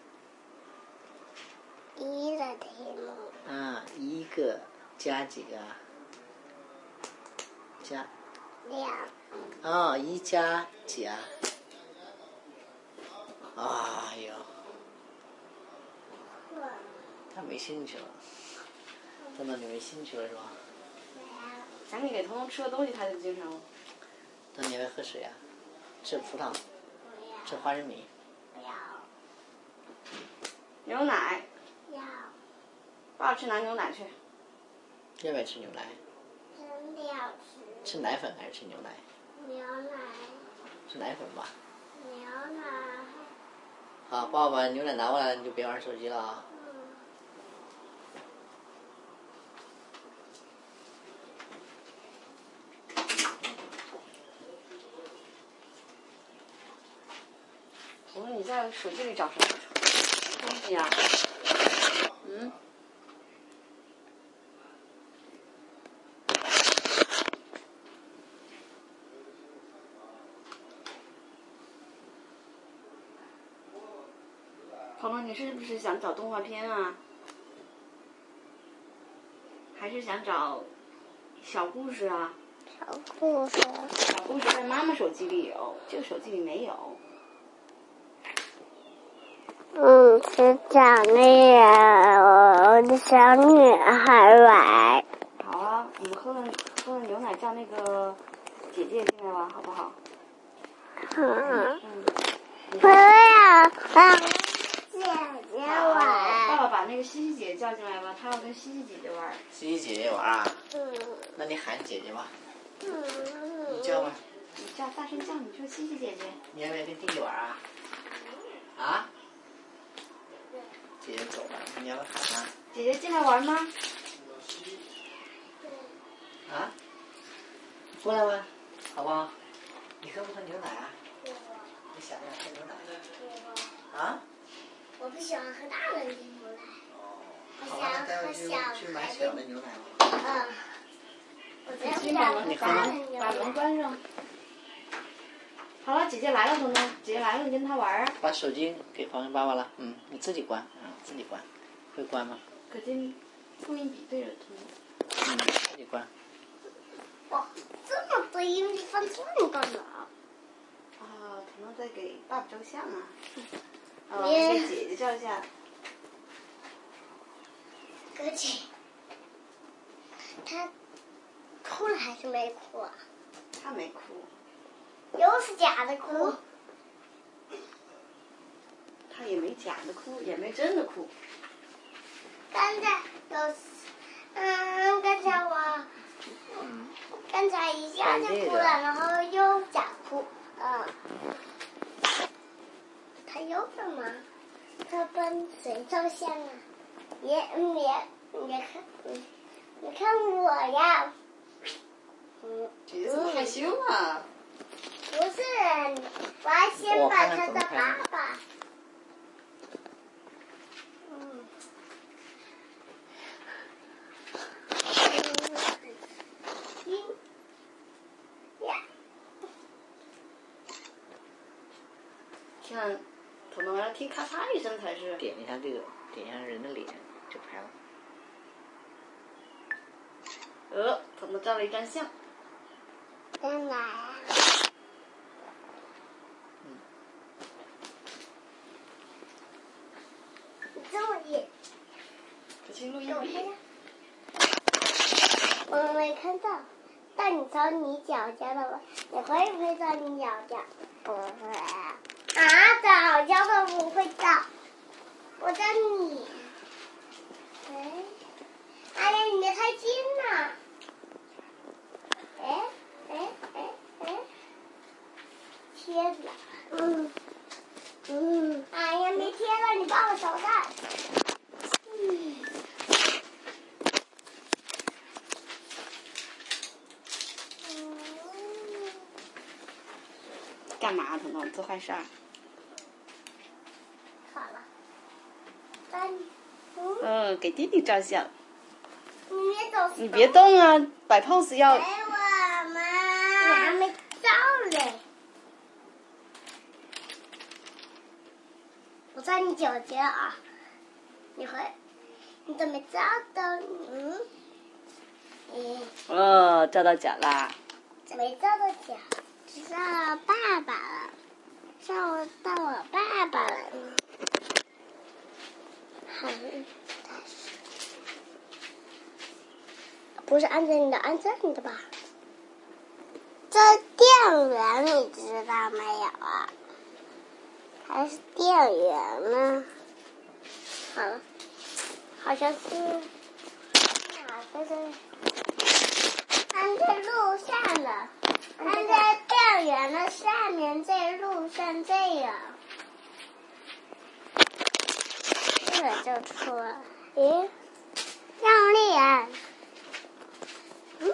一的题目。 啊，一个加几个啊？加。 两。 哦，一加几啊？哎呦，他没兴趣了。真的，你没兴趣了是吧？ 赶紧给彤彤吃个东西，他就精神了。 那你还喝水啊？吃葡萄？吃花生米？ 不要。 牛奶。 要。 爸爸去拿牛奶去。 要不要吃牛奶？ 真的要吃。 吃奶粉还是吃牛奶？ 牛奶。 吃奶粉吧。 牛奶。 好，爸爸把牛奶拿过来，你就别玩手机了啊。 我说你在手机里找什么东西呀？嗯？彤彤，你是不是想找动画片啊？还是想找小故事啊。 小故事。 小故事在妈妈手机里有，这个手机里没有。 嗯，是讲那个我的小女孩玩。 好啊，我们喝了喝了牛奶，叫那个姐姐进来玩，好不好？ 嗯。 嗯。 我要帮姐姐玩。 爸爸把那个西西姐姐叫进来吧，她要跟西西姐姐玩。 西西姐姐玩啊？ 嗯。 那你喊姐姐吧。 嗯。 你叫吧。 你叫，大声叫，你说西西姐姐。 你要不要跟弟弟玩啊？啊？姐姐走了，你要不要喊她？ 姐姐进来玩吗？ 啊？过来玩，好不好？你喝不喝牛奶啊？你想不想喝牛奶？啊？ 我不喜欢喝大人的牛奶。 哦。 我好吧， 想待会儿去喝小去买孩小的的。 牛奶吧。 嗯。我最你想喝把大人牛把门奶。 关上。好了，姐姐来了，彤彤，姐姐来了，你跟她玩啊。 把手机给黄人爸爸了，嗯，你自己关，啊，自己关，会关吗？ 可劲录音笔对着彤彤。 嗯，自己关。 哇，这么多音笔放这么干嘛？ 啊，彤彤在给爸爸照相啊。哦，给姐姐照相。 哥姐，他哭了还是没哭啊？ 他没哭。 又是假的哭。 他也没假的哭，也没真的哭。 刚才有，嗯，刚才我，刚才一下就哭了，然后又假哭，嗯。他又干嘛？他帮谁照相啊？别别别看，你看我呀。嗯。 姐姐怎么害羞啊？ 不是，我要先把他的爸爸。嗯。嗯。呀。 看，彤彤要听咔嚓一声才是。 点一下这个，点一下人的脸就拍了。 呃，彤彤照了一张相。 在哪啊？这么远。 可劲录音笔。 我没看到，但你找你脚脚的吧？你会不会找你脚脚？不会。啊，找脚的不会找。我找你。哎，哎呀，你太近了。哎哎哎哎，贴了。嗯嗯。哎呀，没贴了，你帮我找看。嗯。 干嘛，彤彤？做坏事儿？ 好了。三。嗯。 嗯，给弟弟照相。 你别走。 你别动啊，摆 pose 要。 给我嘛。你还没照嘞。我照你脚脚啊。你会？你怎么照的？嗯。嗯。 哦，照到脚啦。 没照到脚，只照到爸爸了，照到我爸爸了。好，不是按着你的，按这里的吧？这电源你知道没有啊？还是电源呢？好了，好像是哪个的？按在路上了，按在电源的下面，在路上这样，这个就出了。咦，用力啊！嗯，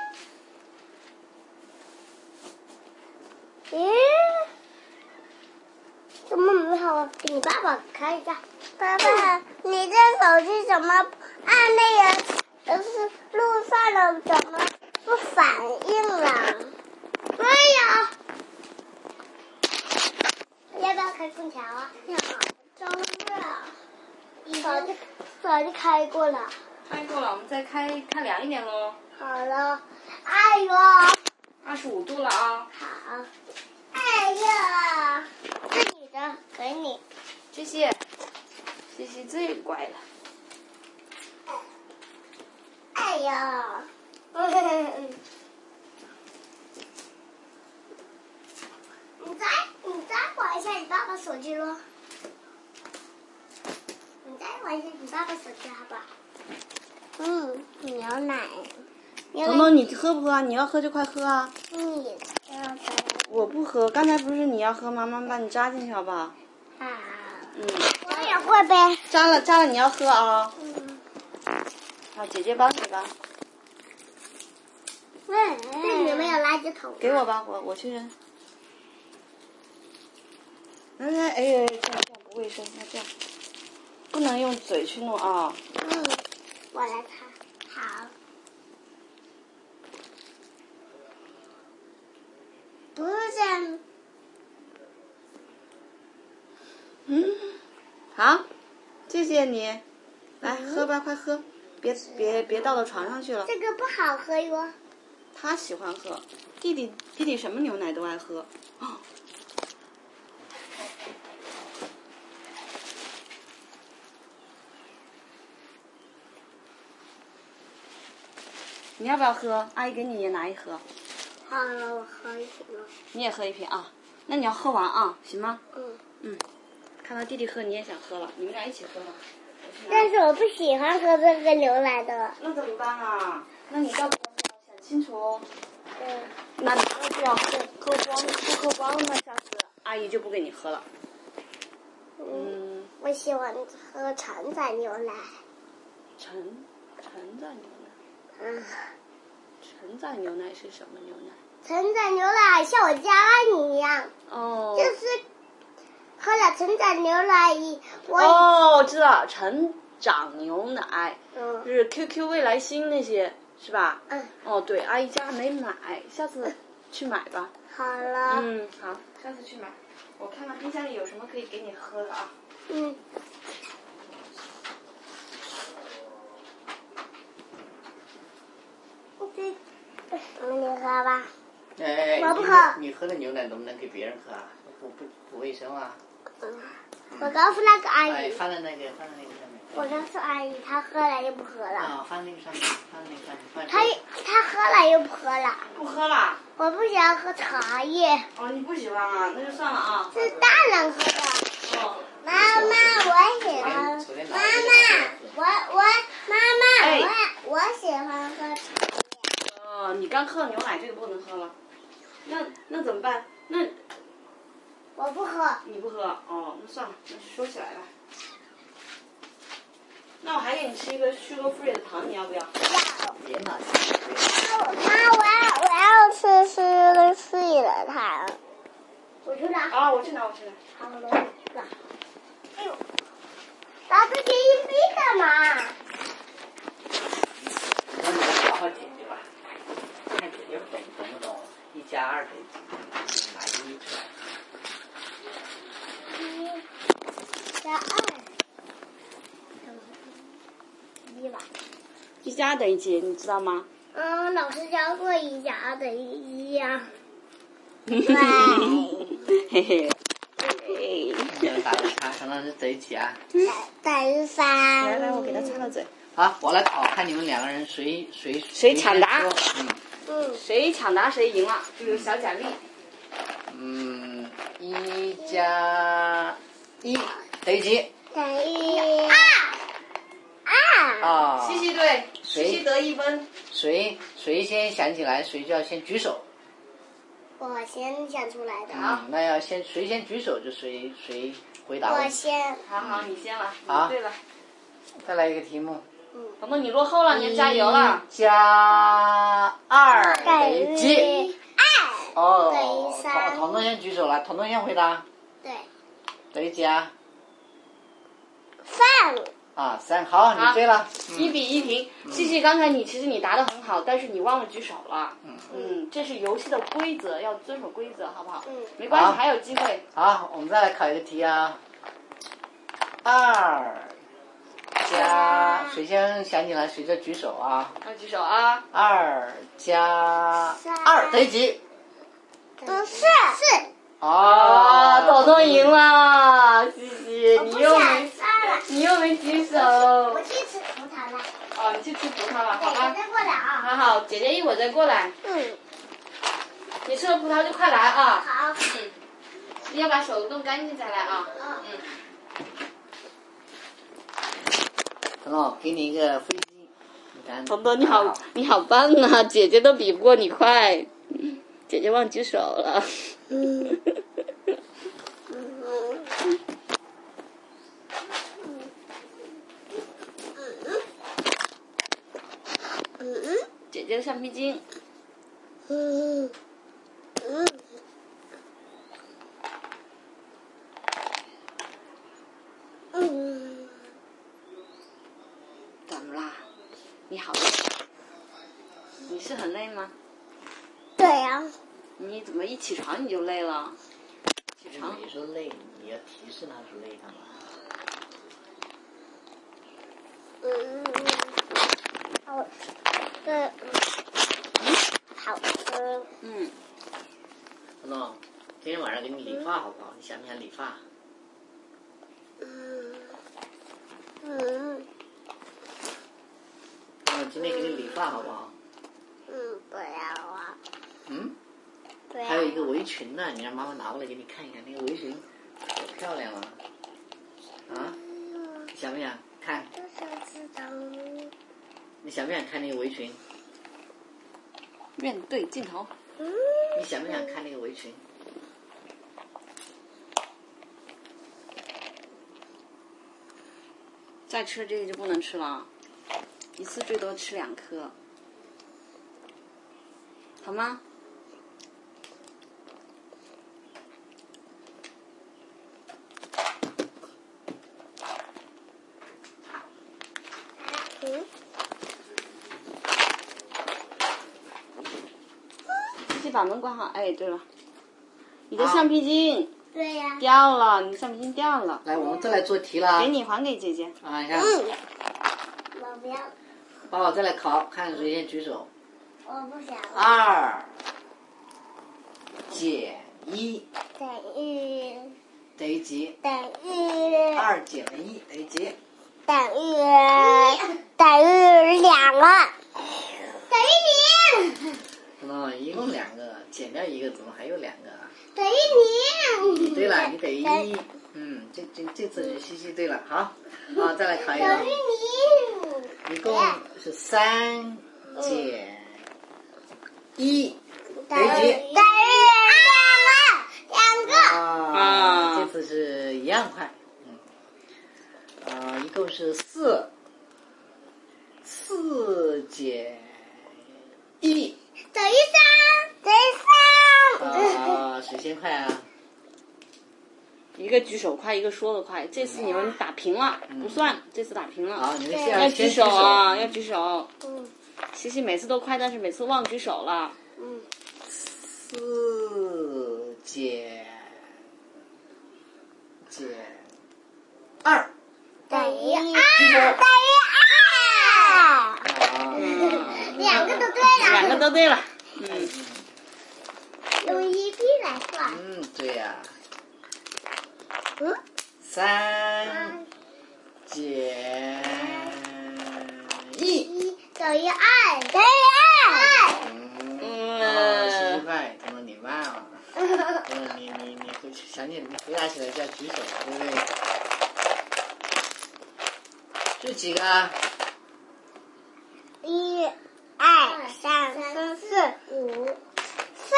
咦，怎么没好啊？给你爸爸开一下。爸爸，你这手机怎么按那个？就是路上了，怎么不反应了？哎呀！要不要开空调啊？要，真热。早就早就开过了。 开够了，我们再开开凉一点喽。 好了，哎呦， 二十五度了啊。 好，哎呀，这你的，给你。 谢谢，西西最乖了。 哎呀，你再你再玩一下你爸爸手机咯。你再玩一下你爸爸手机好不好？嗯，牛奶。牛奶。 彤彤，你喝不喝啊？你要喝就快喝啊。 你要喝。 我不喝，刚才不是你要喝，妈妈把你扎进去好不好？ 好。 嗯。 我也会呗。 扎了扎了，你要喝啊。 嗯。 好，姐姐帮你吧。 嗯，这里面有垃圾桶。 给我吧，我我去扔。来来，哎哎，这样这样不卫生，要这样，不能用嘴去弄啊。 嗯，我来擦。好。不是这样。 嗯，好，谢谢你。来，喝吧，快喝，别别别倒到床上去了。 这个不好喝哟。 他喜欢喝，弟弟弟弟什么牛奶都爱喝。哦，你要不要喝？阿姨给你也拿一盒。 好了，我喝一瓶了。 你也喝一瓶啊？那你要喝完啊，行吗？ 嗯。 嗯，看到弟弟喝你也想喝了，你们俩一起喝吧。 但是我不喜欢喝这个牛奶的。 那怎么办啊？那你到底要想清楚哦。 嗯。 那拿了就要喝喝光，不喝光那下次阿姨就不给你喝了。嗯。 我喜欢喝承载牛奶。 承承载牛奶。 嗯。 承载牛奶是什么牛奶？ 承载牛奶像我家里一样。 哦。 就是喝了承载牛奶以我。 哦，我知道，成长牛奶。 嗯。 就是 Q Q 未来星那些是吧？ 嗯。 哦，对，阿姨家没买，下次去买吧。 好了。 嗯，好，下次去买。我看看冰箱里有什么可以给你喝的啊。 嗯。这，你喝吧。 哎， 我不喝。 你喝的牛奶能不能给别人喝啊？不不不卫生啊。 嗯。我告诉那个阿姨。 哎，放在那个放在那个上面。 我告诉阿姨，她喝了又不喝了。 啊，放那个上面，放那个上面。 她她喝了又不喝了。 不喝了。 我不喜欢喝茶叶。 哦，你不喜欢啊？那就算了啊。 是大人喝的。 哦。 妈妈，我喜欢。妈妈，我我妈妈，我我喜欢喝茶叶。 哦，你刚喝的牛奶这个不能喝了。那那怎么办？那。 我不喝。 你不喝？哦，那算了，那收起来吧。那我还给你吃一个 sugar free 的糖，你要不要？ 要。 别拿。 妈，我要我要吃 sugar free 的糖。我去拿。 啊，我去拿，我去拿。 好了，拿。哎呦，拿这个硬币干嘛？ 那你好好解决吧，看姐姐懂懂不懂？一加二等于几？拿一出来。 一加二。一吧。 一加二等于几？你知道吗？ 嗯，老师教过一加二等于一呀。 对。嘿嘿。 你要打个叉，看到是等于几啊？ 等于三。 来来，我给他擦了嘴。 好，我来考，看你们两个人谁谁谁抢答。 嗯。 嗯。 谁抢答谁赢了，就有小奖励。 嗯，一加一等于几？ 等于二。二。 啊。 西西对， 谁西西得一分。 谁谁先想起来，谁就要先举手。 我先想出来的。 嗯，那要先谁先举手就谁谁回答。 我先。 好好，你先了。 好。 对了。 再来一个题目。 嗯。 彤彤，你落后了，你要加油了。 一加二等于几？ 二。 哦。 等于三。 彤彤先举手了，彤彤先回答。 对。 等于几啊？ 三。 啊，三，好，你对了。 一比一平。西西，刚才你其实你答得很好，但是你忘了举手了。 嗯。 嗯，这是游戏的规则，要遵守规则，好不好？ 嗯。 没关系，还有机会。 好，我们再来考一个题啊。二加，谁先想起来谁就举手啊。 要举手啊。 二加二等于几？ 不是。是。 啊，彤彤赢了，西西，你又没，你又没举手。 我去吃葡萄了。 哦，你去吃葡萄了，好吧。 我再过来啊。 好好，姐姐一会儿再过来。 嗯。 你吃了葡萄就快来啊。 好。 嗯。你要把手弄干净再来啊。 嗯。 嗯。 彤彤，给你一个飞机。你看。 彤彤，你好，你好棒啊！姐姐都比不过你快，姐姐忘举手了。 嗯。 姐姐的橡皮筋。 嗯嗯。嗯。 怎么啦？你好累？你是很累吗？ 对呀。 你怎么一起床你就累了？起床。 你说累，你要提示他说累干嘛？ 嗯。好。对。好吃。 嗯。 彤彤，今天晚上给你理发好不好？你想不想理发？ 嗯。嗯。 嗯，今天给你理发好不好？ 嗯，不要啊。 嗯？ 不要。 还有一个围裙呢，你让妈妈拿过来给你看一看，那个围裙可漂亮了。啊？你想不想看？ 我想知道。 你想不想看那个围裙？ 面对镜头。 嗯。 你想不想看那个围裙？ 再吃这个就不能吃了，一次最多吃两颗，好吗？ 嗯。 继续把门关好。哎，对了，你的橡皮筋。 对呀。 掉了，你的橡皮筋掉了。 来，我们再来做题啦。 给你，还给姐姐。 啊，你看。 嗯。我不要。 爸爸再来考，看谁先举手。 我不想。 二减一等于。 等于几？ 等于。 二减了一等于几？ 等于。等于两个。等于零。 彤彤，一共两个，减掉一个，怎么还有两个啊？ 等于零。 对了，你等于一。嗯，这这这次是西西对了，好，啊，再来考一个。 等于零。 一共是三减一等于几？ 等于两个。两个。 啊，这次是一样快。嗯。啊，一共是四。四减一。 等于三。等于三。 啊，谁先快啊？ 一个举手快，一个说的快。这次你们打平了，不算。这次打平了。 好，你们要举手啊，要举手。 嗯。 西西每次都快，但是每次忘举手了。 嗯。 四减减二等于二。 举手。 等于二。 啊。 两个都对了。 两个都对了。嗯。 用一笔来算。 嗯，对呀。 嗯。 三减一等于二。等于二。 嗯。啊，西西快，彤彤你慢了。嗯，你你你回去想起你回答起来就要举手，对不对？这几个啊？ 一、二、三、四、四、五、四、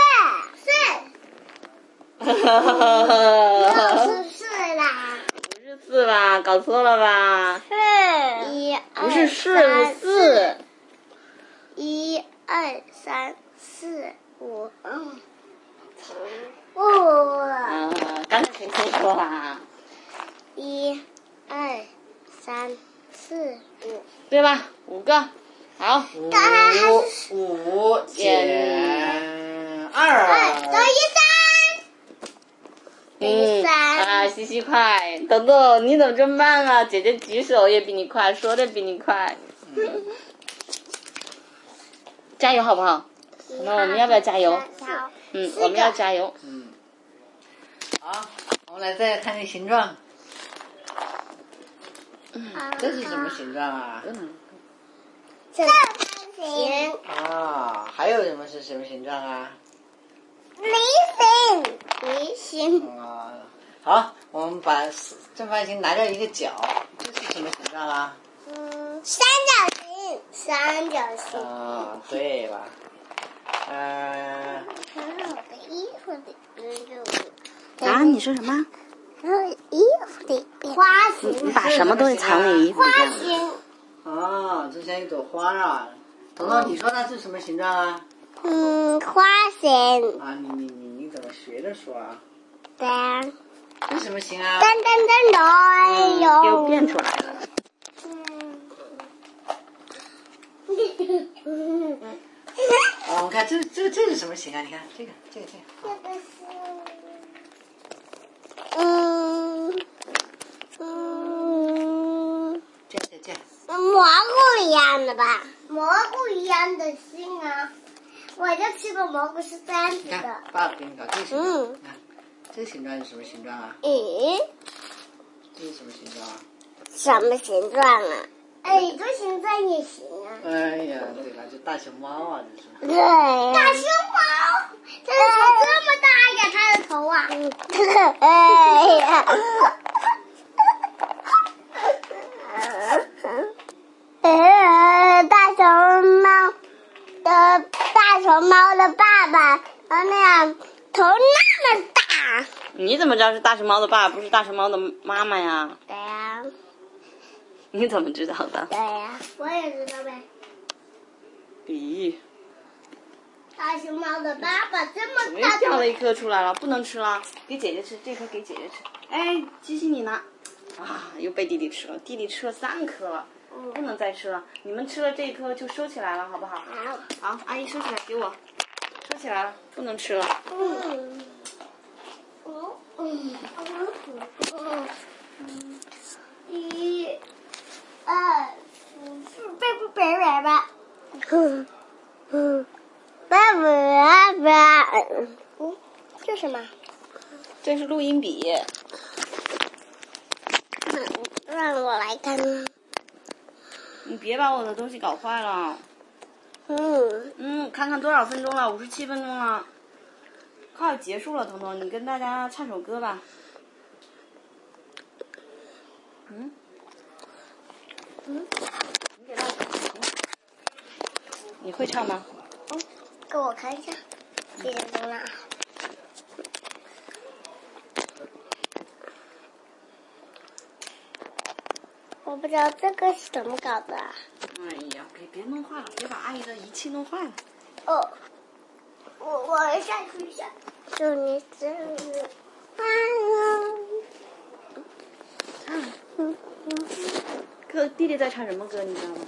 四。又是四啦。 不是四吧？搞错了吧？ 是。一、 不是是四。 一、二、三、四、五。嗯。五。 啊，刚才谁先说啦？ 一、二、三、四、五。 对吧？五个。好。 五五减二等于三。 嗯三。 啊，西西快，豆豆你怎么这么慢啊？姐姐举手也比你快，说的比你快。 嗯、 加油好不好？那我们要不要加油？嗯，我们要加油。 嗯。好，我们来再看这形状。 嗯， 这是什么形状啊？ 正方形。 啊，还有什么是什么形状啊？ 梨形。梨形。 啊，好，我们把正方形拿掉一个角，这是什么形状啊？ 嗯，三角形。三角形。 啊，对了。呃。 看我的衣服里面就。 啊，你说什么？ 然后衣服里面花形。 你把什么东西藏你衣服里花边？ 形。 哦，这像一朵花啊！彤彤，你说它是什么形状啊？ 嗯，花形。 啊，你你你你怎么学着说啊？ 对啊。 这什么形啊？ 噔噔噔噔，哎呦！ 又变出来了。 嗯。 哦，我们看这这这是什么形啊？你看这个这个这个。 这个是。嗯嗯。 这这这。 蘑菇一样的吧？蘑菇一样的心啊！我就吃过蘑菇是这样子你看的。， 爸爸给你搞这个形状。 嗯。 你看，这个形状是什么形状啊？ 咦？ 这是什么形状啊？ 什么形状啊？哎，这形状也行啊。 哎呀，对吧？这大熊猫啊，这是。 对、啊。大熊猫，这个头这么大呀，它的头啊。哎呀。呃，大熊猫的大熊猫的爸爸，他那样头那么大。 你怎么知道是大熊猫的爸爸，不是大熊猫的妈妈呀？ 对呀、啊。 你怎么知道的？ 对呀、啊，我也知道呗。 咦， 大熊猫的爸爸这么怎么又大掉了一颗出来了？不能吃了，给姐姐吃，这颗给姐姐吃。哎，机器你拿。啊，又被弟弟吃了，弟弟吃了三颗了。不能再吃了，你们吃了这一颗就收起来了，好不好？ 好。 好，阿姨收起来，给我，收起来了，不能吃了。 嗯。嗯嗯嗯嗯。一、二、四，背不背来吧？嗯嗯。背不来吧？嗯，这什么？ 这是录音笔。 嗯，让我来看。 你别把我的东西搞坏了。 嗯。 嗯，看看多少分钟了？五十七分钟了，快结束了。彤彤，你跟大家唱首歌吧。嗯。嗯。你给他。你会唱吗？ 嗯，给我看一下，几点钟了？我不知道这个是怎么搞的、啊。 哎呀，别别弄坏了，别把阿姨的仪器弄坏了。 哦，我我下去一下。祝你生日快乐。 唱。嗯嗯。哥，弟弟在唱什么歌？你知道吗？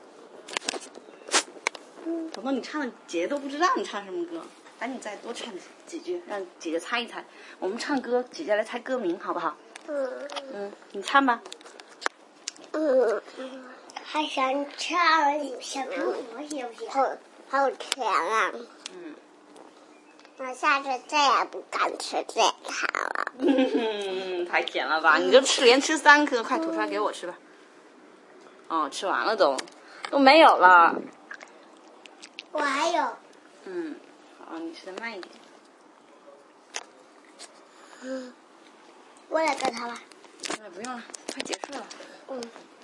嗯。彤彤，你唱的姐姐都不知道你唱什么歌，赶紧再多唱几句，让姐姐猜一猜。我们唱歌，姐姐来猜歌名，好不好？ 嗯。 嗯，你唱吧。 嗯，还想唱什么？好好甜啊！ 嗯， 我下次再也不敢吃这套了。 嗯，太甜了吧！你就吃连吃三颗，快吐出来给我吃吧。哦，吃完了都，都没有了。 我还有。 嗯，好，你吃的慢一点。 嗯，我来跟他吧。 哎，不用了，快结束了。 嗯。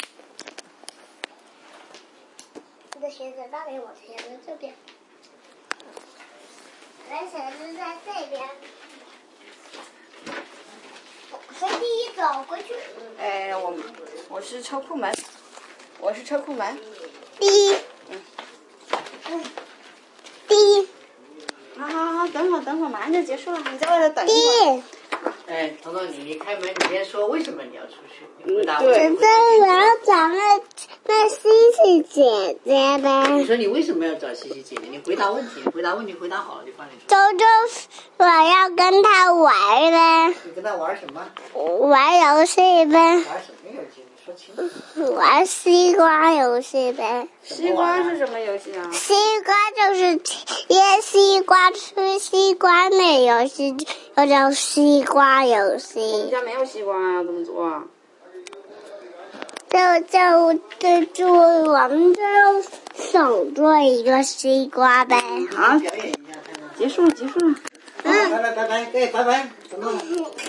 你的鞋子那边，我的鞋子这边。我的鞋子在这边。谁第一走过去？ 哎，我我是车库门，我是车库门。 第一。 嗯。 嗯。第一。 好好好，等会儿等会儿，马上就结束了，你在外头等一第会儿。 一。 哎，彤彤，你一开门，你先说为什么你要出去？你回答我。 对这我要找那那那西西姐姐呗。 你说你为什么要找西西姐姐？你回答问题，回答问题回答好了就放你说。 周周，我要跟他玩呗。 你跟他玩什么？ 玩游戏呗。 玩什么游戏？你说清楚。 玩西瓜游戏呗。 西瓜是什么游戏啊？ 西瓜就是捏西瓜、吃西瓜那游戏，就叫西瓜游我们戏。 家没有西瓜啊，怎么做啊？ 就就就就我们就用手做一个西瓜呗。 好， 表演一下，看看。 结束了，结束了。 好，拜拜拜拜，对，拜拜，怎么了？